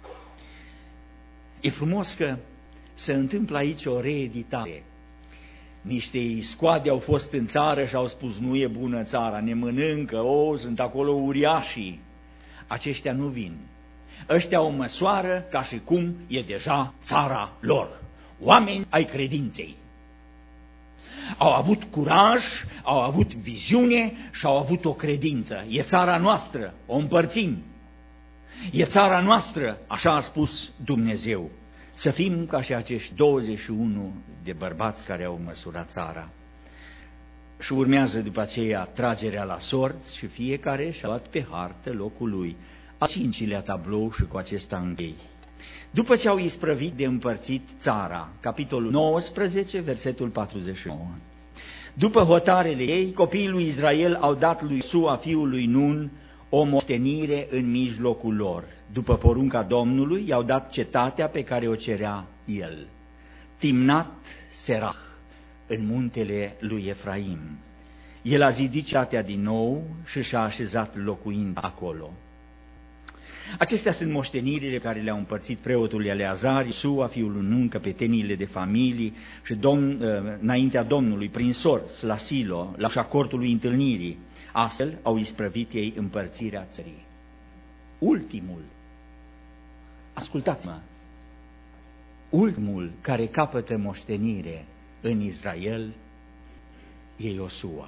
E frumos că se întâmplă aici o reeditare. Niște scoade au fost în țară și au spus, nu e bună țara, ne mănâncă, o, sunt acolo uriașii. Aceștia nu vin. Ăștia o măsoară ca și cum e deja țara lor. Oameni ai credinței. Au avut curaj, au avut viziune și au avut o credință. E țara noastră, o împărțim. E țara noastră, așa a spus Dumnezeu. Să fim ca și acești douăzeci și unu de bărbați care au măsurat țara. Și urmează după aceea tragerea la sorți și fiecare și-a luat pe hartă locul lui. Al cincilea tablou și cu acesta închei. După ce au isprăvit de împărțit țara, capitolul nouăsprezece, versetul patruzeci și nouă. După hotarele ei, copiii lui Israel au dat lui Sua, fiul lui Nun, o moștenire în mijlocul lor. După porunca Domnului, i-au dat cetatea pe care o cerea el. Timnat Serah, în muntele lui Efraim. El a zidit cetatea din nou și și-a așezat locuind acolo. Acestea sunt moștenirile care le-au împărțit preotul Eleazar, Sua, fiul lui Nun, căpeteniile de familii și domn, înaintea Domnului, prin sorți, la Silo, la ușa cortului întâlnirii. Astfel au isprăvit ei împărțirea țării. Ultimul, ascultați-mă, ultimul care capătă moștenire în Israel e Iosua.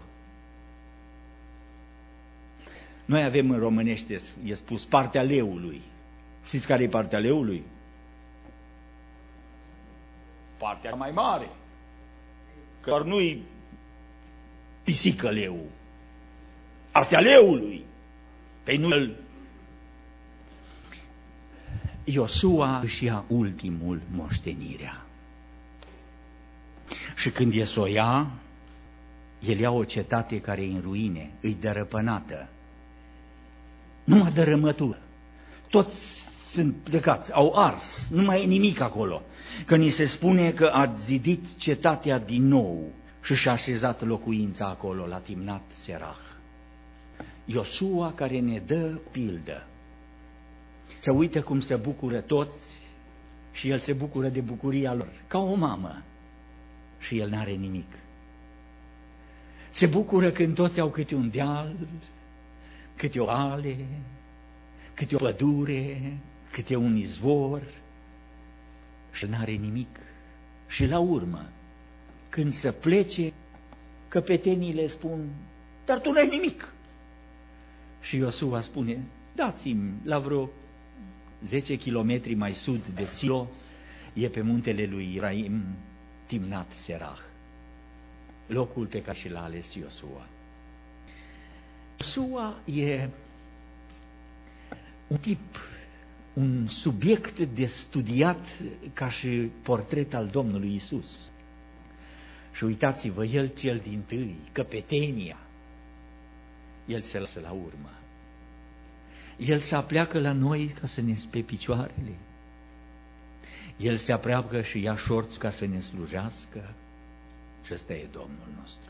Noi avem în românește, e spus, partea leului. Știți care e partea leului? Partea mai mare. Că nu-i pisică leu. Partea leului. Pe nu-l... Iosua își ia ultimul moștenirea. Și când e s-o ia, el ia o cetate care e în ruine, îi dărăpânată. Numai dărâmătură. Toți sunt plecați, au ars, nu mai e nimic acolo. Că ni se spune că a zidit cetatea din nou și și-a așezat locuința acolo la Timnat Serah. Iosua care ne dă pildă. Să uită cum se bucură toți și el se bucură de bucuria lor, ca o mamă, și el n-are nimic. Se bucură când toți au câte un deal, câte o ale, câte o pădure, câte un izvor, și n-are nimic. Și la urmă, când se plece, căpetenii le spun, dar tu n-ai nimic. Și Iosua spune, dați-mi la vreo zece kilometri mai sud de Silo, e pe muntele lui Iraim, Timnat Serah, locul pe care și l-a ales Iosua. Iosua e un tip, un subiect de studiat ca și portret al Domnului Isus. Și uitați-vă, el cel dintâi, căpetenia, el se lasă la urmă. El se apleacă la noi ca să ne spe picioarele. El se apleacă și ia șorți ca să ne slujească. Și ăsta e Domnul nostru.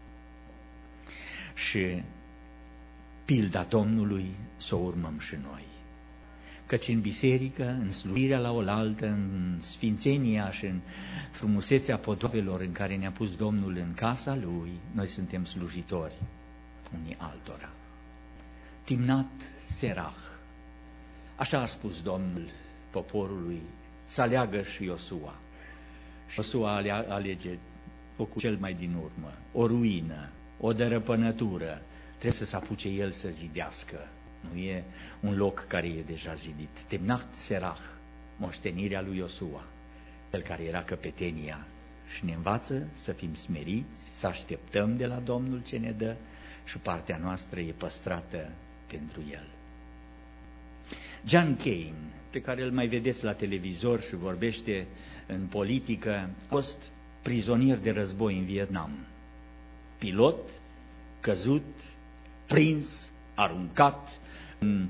Și pilda Domnului să o urmăm și noi. Căci în biserică, în slujirea la oaltă, în sfințenia și în frumusețea podoabelor în care ne-a pus Domnul în casa Lui, noi suntem slujitori unii altora. Timnat Serah. Așa a spus Domnul poporului, să aleagă și Iosua. Și Iosua alege locul cel mai din urmă, o ruină, o dărăpânătură. Trebuie să se apuce el să zidească. Nu e un loc care e deja zidit. Timnat Serah, moștenirea lui Iosua, cel care era căpetenia, și ne învață să fim smeriți, să așteptăm de la Domnul ce ne dă și partea noastră e păstrată pentru el. John Kane, pe care îl mai vedeți la televizor și vorbește în politică, a fost prizonier de război în Vietnam. Pilot, căzut, prins, aruncat în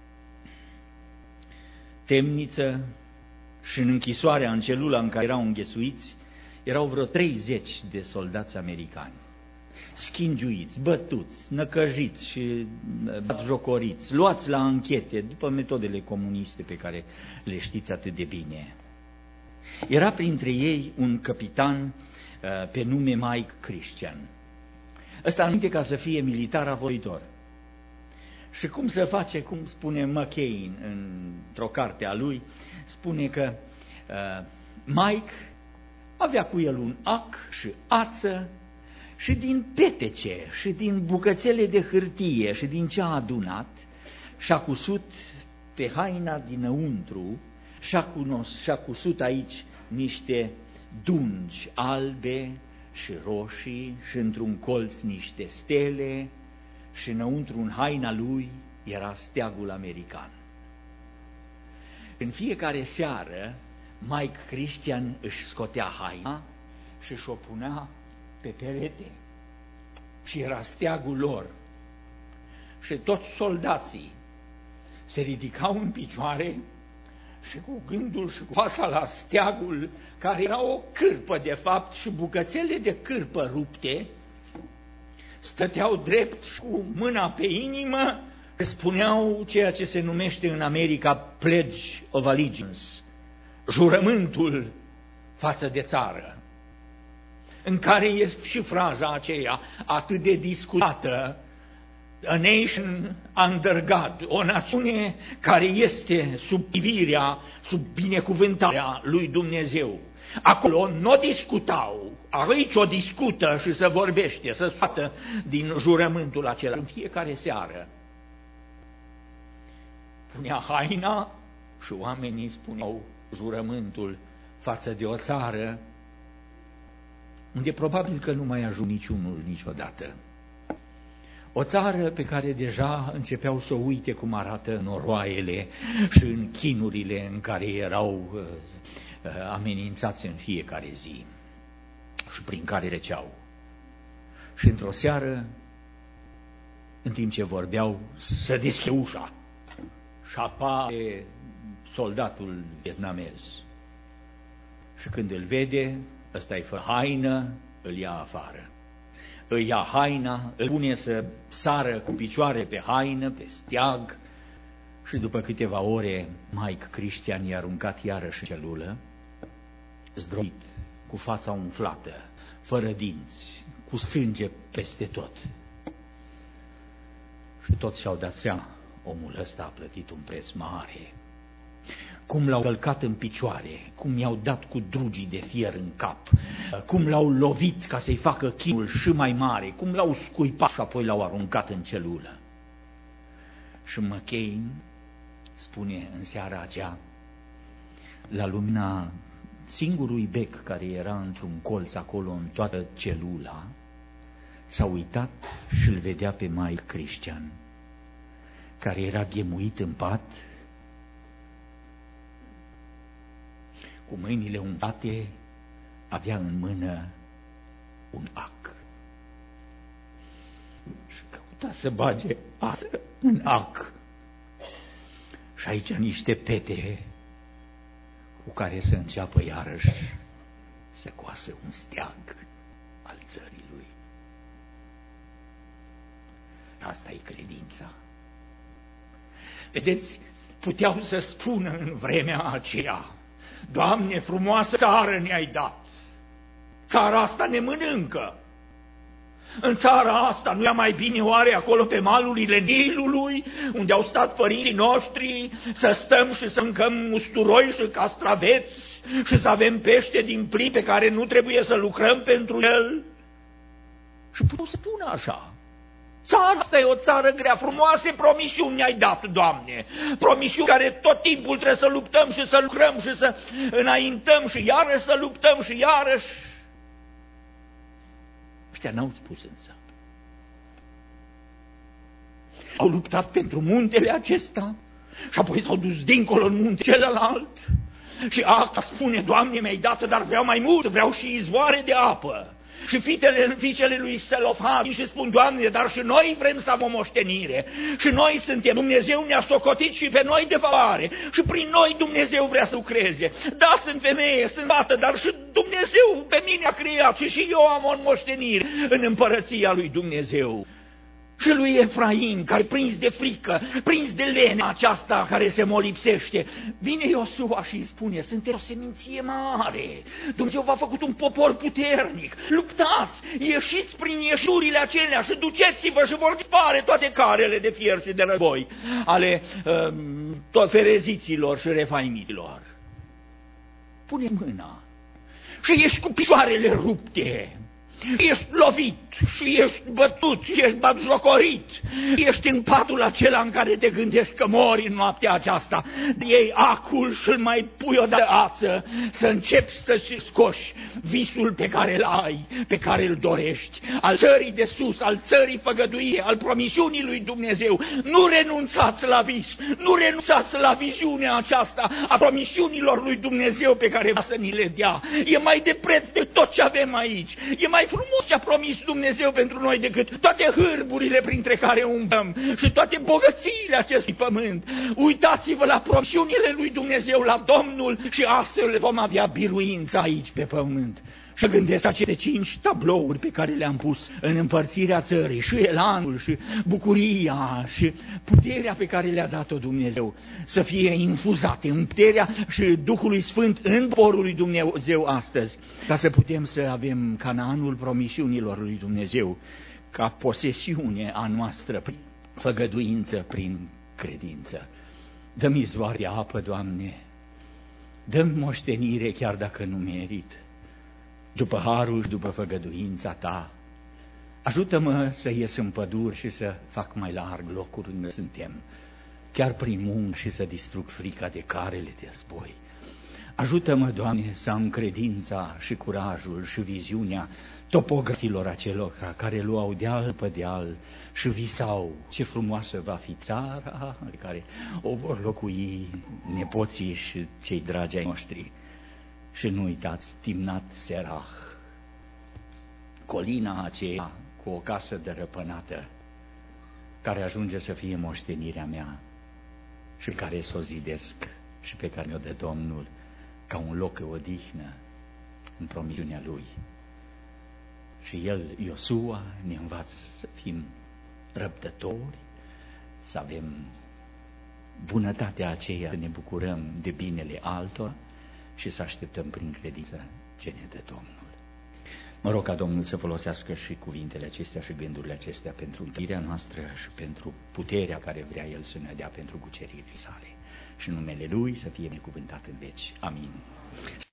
temniță și în închisoarea, în celula în care erau înghesuiți, erau vreo treizeci de soldați americani, schingiuiți, bătuți, năcăjiți și batjocoriți, luați la anchete după metodele comuniste pe care le știți atât de bine. Era printre ei un capitan pe nume Mike Christian. Ăsta înainte ca să fie militar avoitor. Și cum se face, cum spune McCain într-o carte a lui, spune că uh, Mike avea cu el un ac și ață și din petece și din bucățele de hârtie și din ce a adunat și-a cusut pe haina dinăuntru și-a, cunos, și-a cusut aici niște dungi albe și roșii și într-un colț niște stele și înăuntru în haina lui era steagul american. În fiecare seară, Mike Christian își scotea haina și își o punea pe perete și era steagul lor. Și toți soldații se ridicau în picioare și cu gândul și cu fața la steagul, care era o cârpă de fapt și bucățele de cârpă rupte, stăteau drept și cu mâna pe inimă, spuneau ceea ce se numește în America Pledge of Allegiance, jurământul față de țară, în care este și fraza aceea atât de discutată, a nation under God, o națiune care este sub privirea, sub binecuvântarea lui Dumnezeu. Acolo nu o discutau, aici o discută și se vorbește, se sfată din jurământul acela. În fiecare seară punea haina și oamenii spuneau jurământul față de o țară unde probabil că nu mai ajung niciunul niciodată. O țară pe care deja începeau să uite cum arată noroaiele și în chinurile în care erau uh, amenințați în fiecare zi și prin care treceau. Și într-o seară, în timp ce vorbeau, se deschide ușa și apare soldatul vietnamez. Și când îl vede, ăsta-i fără haină, îl ia afară. Îi ia haina, îl pune să sară cu picioare pe haină, pe steag, și după câteva ore Mike Cristian i-a aruncat iarăși în celulă, zdrobit, cu fața umflată, fără dinți, cu sânge peste tot. Și toți și-au dat seama, omul ăsta a plătit un preț mare. Cum l-au călcat în picioare, cum i-au dat cu drugii de fier în cap, cum l-au lovit ca să-i facă chinul și mai mare, cum l-au scuipat și apoi l-au aruncat în celulă. Și McCain spune în seara aceea, la lumina singurului bec care era într-un colț acolo în toată celula, s-a uitat și îl vedea pe Mike Cristian, care era ghemuit în pat, cu mâinile umflate, avea în mână un ac. Și căuta să bage apă în ac. Și aici niște pete cu care să înceapă iarăși să coasă un steag al țării lui. Asta e credința. Vedeți, puteau să spună în vremea aceea, Doamne, frumoasă țară ne-ai dat, țara asta ne mănâncă. În țara asta nu e mai bine oare acolo pe malurile Nilului, unde au stat părinții noștri, să stăm și să mâncăm usturoi și castraveți și să avem pește din plii pe care nu trebuie să lucrăm pentru el? Și putem spune așa, țara asta e o țară grea, frumoase promisiuni ne-ai dat, Doamne, promisiuni care tot timpul trebuie să luptăm și să lucrăm și să înaintăm și iarăși să luptăm și iarăși. Ăștia n-au spus însă. Au luptat pentru muntele acesta și apoi s-au dus dincolo în munte celălalt și asta spune, Doamne, mi-ai dat, dar vreau mai mult, vreau și izvoare de apă. Și fiicele, fiicele lui Selofhad și spun, Doamne, dar și noi vrem să avem o moștenire. Și noi suntem, Dumnezeu ne-a socotit și pe noi de valoare. Și prin noi Dumnezeu vrea să lucreze. Da, sunt femeie, sunt bată, dar și Dumnezeu pe mine a creat și și eu am o moștenire în împărăția lui Dumnezeu. Și lui Efraim, care prins de frică, prins de lene aceasta care se molipsește, vine Iosua și îi spune, sunteți o seminție mare, Dumnezeu v-a făcut un popor puternic, luptați, ieșiți prin ieșurile acelea și duceți-vă și vor dispare toate carele de fier și de război ale um, fereziților și refaimitilor. Pune mâna și ești cu picioarele rupte. Ești lovit și ești bătut și ești batjocorit, ești în patul acela în care te gândești că mori în noaptea aceasta. Iei acul și îl mai pui o de ață, să începi să-și scoși visul pe care îl ai, pe care îl dorești, al țării de sus, al țării făgăduie, al promisiunii lui Dumnezeu. Nu renunțați la vis, nu renunțați la viziunea aceasta a promisiunilor lui Dumnezeu pe care vrea să ni le dea. E mai de preț de tot ce avem aici, e mai frumos ce a promis Dumnezeu pentru noi decât toate hârburile printre care umblăm și toate bogățiile acestui pământ. Uitați-vă la promisiunile lui Dumnezeu, la Domnul, și astfel vom avea biruință aici pe pământ. Și gândesc aceste cinci tablouri pe care le-am pus în împărțirea țării, și elanul, și bucuria, și puterea pe care le-a dat-o Dumnezeu, să fie infuzate în puterea și Duhului Sfânt în poporul lui Dumnezeu astăzi, ca să putem să avem Canaanul promisiunilor lui Dumnezeu, ca posesiune a noastră, prin făgăduință, prin credință. Dă-mi izvoare de apă, Doamne, dă-mi moștenire chiar dacă nu merit, după harul și după făgăduința Ta. Ajută-mă să ies în păduri și să fac mai larg locul unde suntem, chiar prin muncă, și să distrug frica de carele de război. Ajută-mă, Doamne, să am credința și curajul și viziunea topografilor acelor care luau deal pe deal și visau ce frumoasă va fi țara pe care o vor locui nepoții și cei dragi ai noștri. Și nu uitați, Timnat Serah, colina aceea cu o casă dărăpânată, care ajunge să fie moștenirea mea și care să o zidesc și pe care mi-o dă Domnul ca un loc de odihnă în promisiunea Lui. Și el, Iosua, ne învață să fim răbdători, să avem bunătatea aceea, să ne bucurăm de binele altora și să așteptăm prin credință ce ne dă Domnul. Mă rog ca Domnul să folosească și cuvintele acestea și gândurile acestea pentru întâlnirea noastră și pentru puterea care vrea El să ne dea pentru cuceririle sale. Și numele Lui să fie necuvântat în veci. Amin.